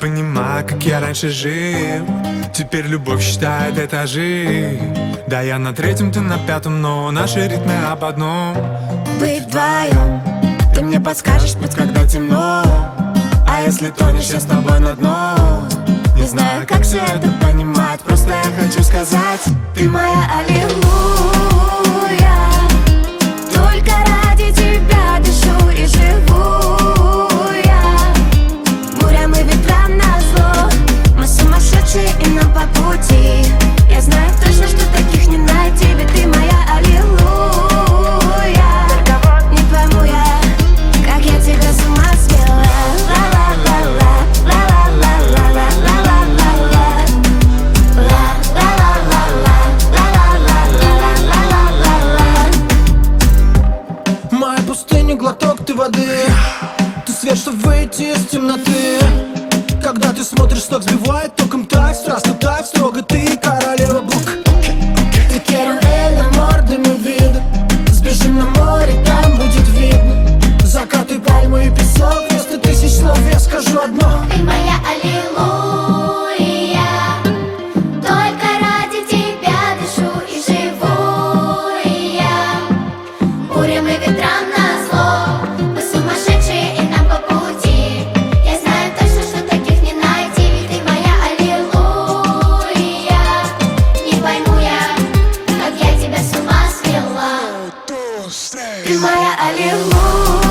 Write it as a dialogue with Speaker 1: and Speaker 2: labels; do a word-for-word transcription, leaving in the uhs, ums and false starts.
Speaker 1: понимаю, как я раньше жил. Теперь любовь считает этажи. Да, я на третьем, ты на пятом, но наши ритмы об одном.
Speaker 2: Быть вдвоем, ты мне подскажешь путь, когда темно. А если тонешь, я с тобой на дно. Не знаю, как все это понимать, просто я хочу сказать: ты моя аллилуйя. Только ради тебя дышу и живу я. Бурям и ветрам назло, мы сумасшедшие и нам по пути. Я знаю точно, что таких не найти, ведь ты моя аллилуйя. Только вот не пойму я, как я тебя с ума свела.
Speaker 3: Моя пустыня, глоток ты воды. Ты свет, чтобы выйти из темноты. Когда ты смотришь, ток сбивает током так страстно, так строго. Ты королева бук. Ты quiero el amor de mi vida. Сбежим на море, там будет видно закаты, пальмы и песок. Вместо тысяч слов я скажу одно:
Speaker 2: ты моя аллилуйя. Только ради тебя дышу и живу я. Бурям и ветрам назло, мы сумасшедшие и нам по пути. Я знаю точно, что таких не найти, ведь ты моя аллилуйя. Не пойму я, как я тебя с ума свела. Ты моя аллилуйя.